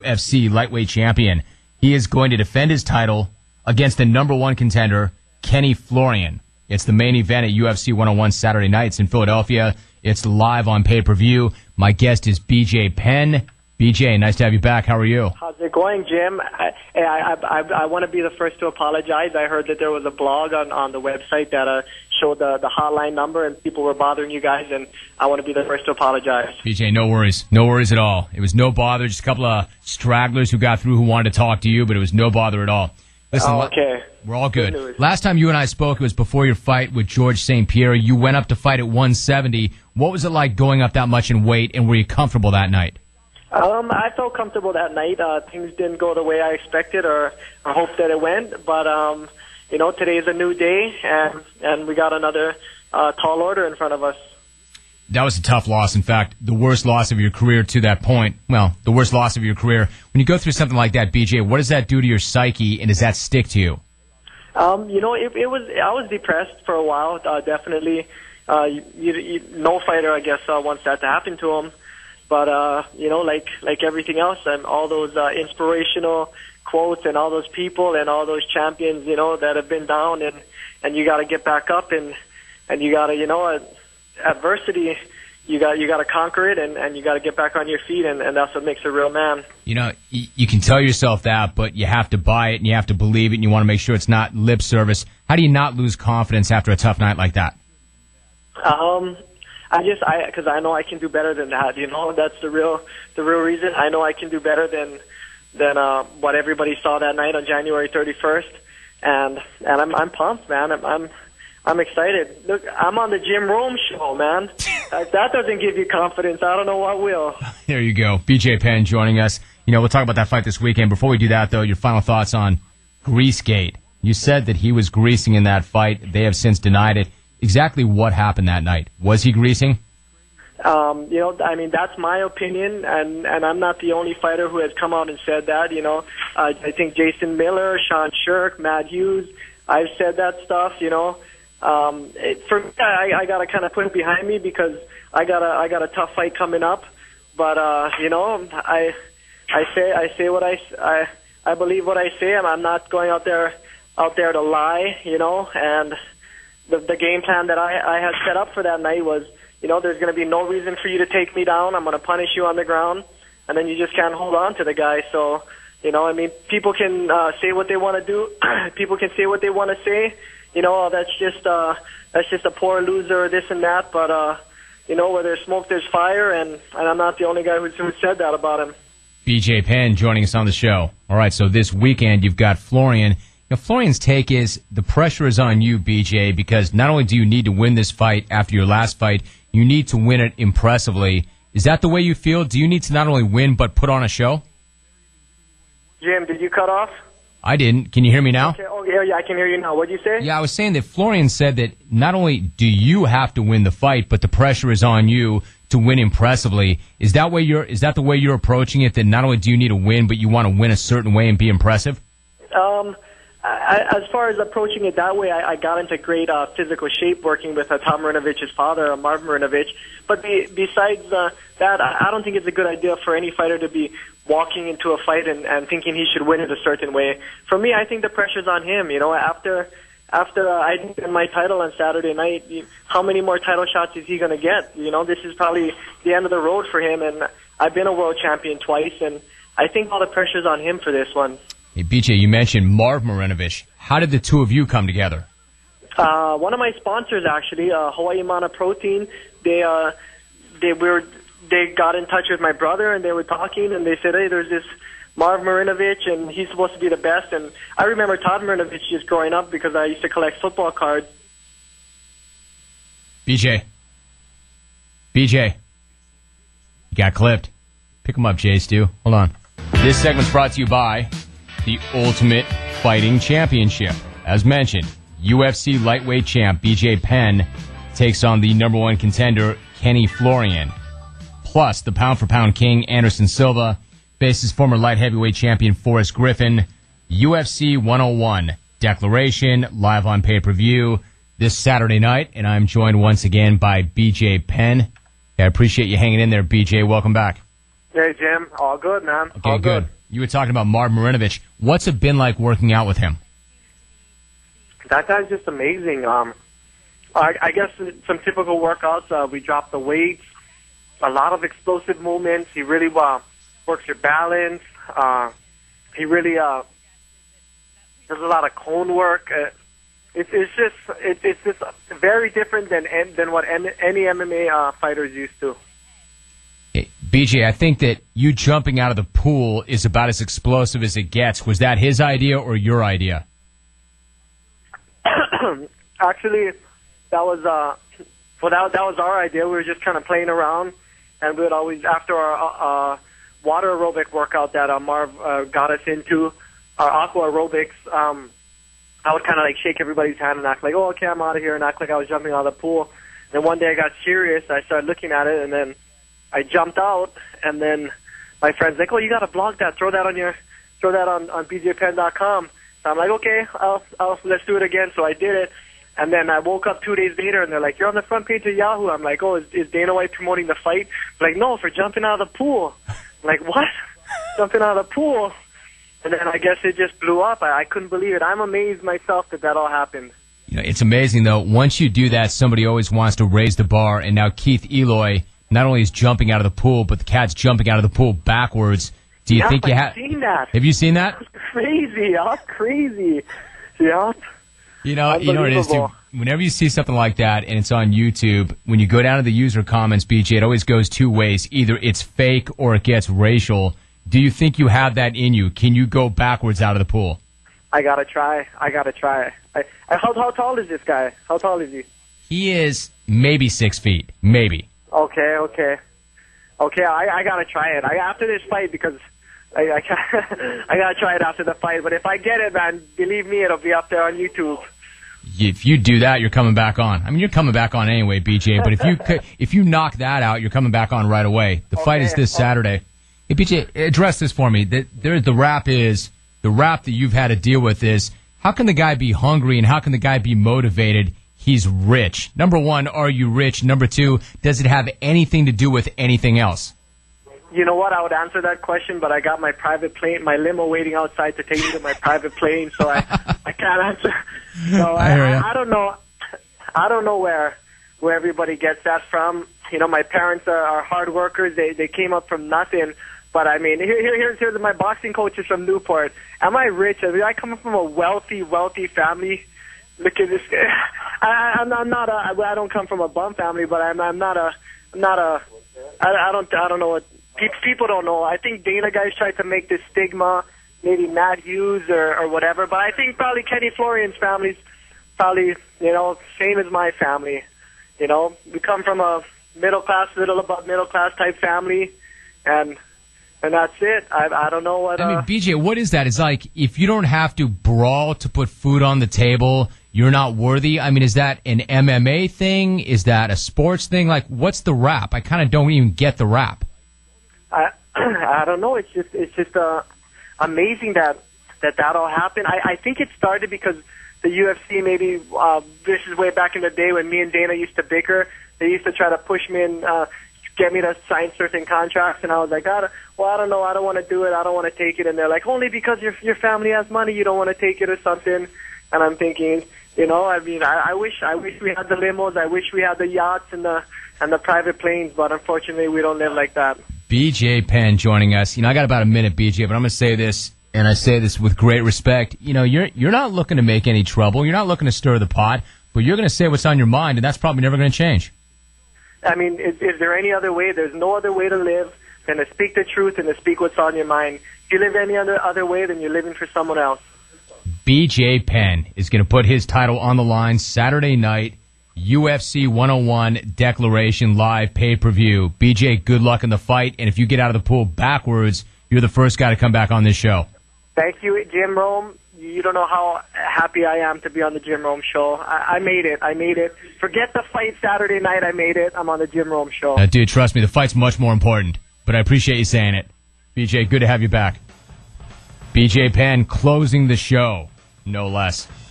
UFC lightweight champion. He is going to defend his title against the number one contender, Kenny Florian. It's the main event at UFC 101 Saturday nights in Philadelphia. It's live on pay-per-view. My guest is BJ Penn. BJ, nice to have you back. How are you? How's it going, Jim? I want to be the first to apologize. I heard that there was a blog on the website that showed the hotline number and people were bothering you guys, and I want to be the first to apologize. BJ, no worries. No worries at all. It was no bother. Just a couple of stragglers who got through who wanted to talk to you, but it was no bother at all. Listen, okay. We're all good. Last time you and I spoke, it was before your fight with George St. Pierre. You went up to fight at 170. What was it like going up that much in weight, and were you comfortable that night? I felt comfortable that night. Things didn't go the way I expected or hoped that it went, but today's a new day, and we got another tall order in front of us. That was a tough loss. In fact, the worst loss of your career to that point. Well, the worst loss of your career. When you go through something like that, BJ, what does that do to your psyche, and does that stick to you? I was depressed for a while, definitely. No fighter, I guess, wants that to happen to him. But, like everything else, and all those inspirational quotes and all those people and all those champions, that have been down, and you got to get back up, and you got to, adversity, you got to conquer it, and you got to get back on your feet, and that's what makes a real man. You can tell yourself that, but you have to buy it, and you have to believe it, and you want to make sure it's not lip service. How do you not lose confidence after a tough night like that? Because I know I can do better than that. That's the real reason. I know I can do better than what everybody saw that night on January 31st, and I'm pumped, man. I'm excited. Look, I'm on the Jim Rome show, man. If that doesn't give you confidence, I don't know what will. There you go, BJ Penn joining us. We'll talk about that fight this weekend. Before we do that, though, your final thoughts on Greasegate. You said that he was greasing in that fight. They have since denied it. Exactly what happened that night? Was he greasing? That's my opinion, and I'm not the only fighter who has come out and said that. I think Jason Miller, Sean Shirk, Matt Hughes, I've said that stuff. For me, I gotta kind of put it behind me because I got a tough fight coming up. But I say what I believe what I say. I'm not going out there to lie. And the game plan that I had set up for that night was, there's going to be no reason for you to take me down. I'm going to punish you on the ground, and then you just can't hold on to the guy. So, people can say what they want to do. People can say what they want to say. That's just a poor loser, this and that. But where there's smoke, there's fire, and I'm not the only guy who said that about him. BJ Penn joining us on the show. All right, so this weekend you've got Florian. Florian's take is the pressure is on you, BJ, because not only do you need to win this fight after your last fight, you need to win it impressively. Is that the way you feel? Do you need to not only win but put on a show? Jim, did you cut off? I didn't. Can you hear me now? Okay. Oh, yeah, I can hear you now. What did you say? Yeah, I was saying that Florian said that not only do you have to win the fight, but the pressure is on you to win impressively. Is that the way you're approaching it, that not only do you need to win, but you want to win a certain way and be impressive? As far as approaching it that way, I got into great physical shape working with Tom Marinovic's father, Marvin Marinovich. But besides that, I don't think it's a good idea for any fighter to be walking into a fight and thinking he should win it a certain way. For me, I think the pressure's on him. After I win my title on Saturday night, how many more title shots is he going to get? This is probably the end of the road for him. And I've been a world champion twice, and I think all the pressure's on him for this one. Hey, BJ, you mentioned Marv Marinovich. How did the two of you come together? One of my sponsors, actually, Hawaii Mana Protein, they got in touch with my brother, and they were talking, and they said, hey, there's this Marv Marinovich, and he's supposed to be the best. And I remember Todd Marinovich just growing up because I used to collect football cards. BJ, you got clipped. Pick him up, Jay Stu. Hold on. This segment's brought to you by the Ultimate Fighting Championship. As mentioned, UFC lightweight champ BJ Penn takes on the number one contender Kenny Florian. Plus, the pound-for-pound king Anderson Silva faces former light heavyweight champion Forrest Griffin. UFC 101 declaration live on pay-per-view this Saturday night, and I'm joined once again by BJ Penn. I appreciate you hanging in there, BJ. Welcome back. Hey, Jim. All good, man. Okay, all good. You were talking about Marv Marinovich. What's it been like working out with him? That guy's just amazing. I guess some typical workouts. We drop the weights, a lot of explosive movements. He really works your balance. He really does a lot of cone work. It's just very different than what any MMA fighters used to. Hey, BJ, I think that you jumping out of the pool is about as explosive as it gets. Was that his idea or your idea? Actually, that was that was our idea. We were just kind of playing around, and we would always, after our water aerobic workout that Marv got us into, our aqua aerobics, I would kind of like shake everybody's hand and act like, oh, okay, I'm out of here, and act like I was jumping out of the pool. Then one day I got serious. I started looking at it, and then I jumped out, and then my friend's like, oh, you got to blog that. Throw that on bjpenn.com. So I'm like, okay, let's do it again. So I did it. And then I woke up 2 days later, and they're like, you're on the front page of Yahoo. I'm like, oh, is Dana White promoting the fight? They're like, no, for jumping out of the pool. I'm like, what? Jumping out of the pool? And then I guess it just blew up. I couldn't believe it. I'm amazed myself that all happened. You know, it's amazing, though. Once you do that, somebody always wants to raise the bar. And now Keith Eloy not only is jumping out of the pool, but the cat's jumping out of the pool backwards. Do you think you have seen that? Have you seen that? That's crazy. That's crazy. Yeah. You know what it is, too? Whenever you see something like that and it's on YouTube, when you go down to the user comments, BJ, it always goes two ways. Either it's fake or it gets racial. Do you think you have that in you? Can you go backwards out of the pool? I gotta try. How tall is this guy? How tall is he? He is maybe 6 feet. Maybe. Okay. I gotta try it. After this fight, because I gotta try it after the fight. But if I get it, man, believe me, it'll be up there on YouTube. If you do that, you're coming back on. I mean, you're coming back on anyway, BJ. But if you knock that out, you're coming back on right away. The fight is this Saturday. Hey, BJ, address this for me. The rap that you've had to deal with is, how can the guy be hungry and how can the guy be motivated? He's rich. Number one, are you rich? Number two, does it have anything to do with anything else? You know what? I would answer that question, but I got my private plane, my limo waiting outside to take me to my private plane, so I can't answer. So I don't know. I don't know where everybody gets that from. You know, my parents are hard workers. They came up from nothing. But I mean, here's my boxing coach is from Newport. Am I rich? I come from a wealthy family. Look at this. I don't come from a bum family, but I don't know what people don't know. I think Dana guys tried to make this stigma, maybe Matt Hughes or whatever. But I think probably Kenny Florian's family's probably, same as my family. You know, we come from a above middle class type family, and that's it. I don't know what. I mean, BJ, what is that? It's like, if you don't have to brawl to put food on the table, you're not worthy. I mean, is that an MMA thing? Is that a sports thing? Like, what's the rap? I kind of don't even get the rap. I don't know. It's just amazing that all happened. I think it started because the UFC, maybe this is way back in the day when me and Dana used to bicker. They used to try to push me and get me to sign certain contracts, and I was like, I don't know, I don't want to do it, I don't want to take it. And they're like, only because your family has money, you don't want to take it or something. And I'm thinking, I mean, I wish we had the limos, I wish we had the yachts and the private planes, but unfortunately we don't live like that. BJ Penn joining us. I got about a minute, BJ, but I'm going to say this, and I say this with great respect. You're not looking to make any trouble. You're not looking to stir the pot, but you're going to say what's on your mind, and that's probably never going to change. I mean, is there any other way? There's no other way to live than to speak the truth and to speak what's on your mind. If you live any other way, then you're living for someone else. BJ Penn is going to put his title on the line Saturday night, UFC 101 Declaration Live pay-per-view. BJ, good luck in the fight, and if you get out of the pool backwards, you're the first guy to come back on this show. Thank you, Jim Rome. You don't know how happy I am to be on the Jim Rome Show. I made it. Forget the fight Saturday night. I made it. I'm on the Jim Rome Show. Dude, trust me, the fight's much more important. But I appreciate you saying it. BJ, good to have you back. BJ Penn closing the show, no less.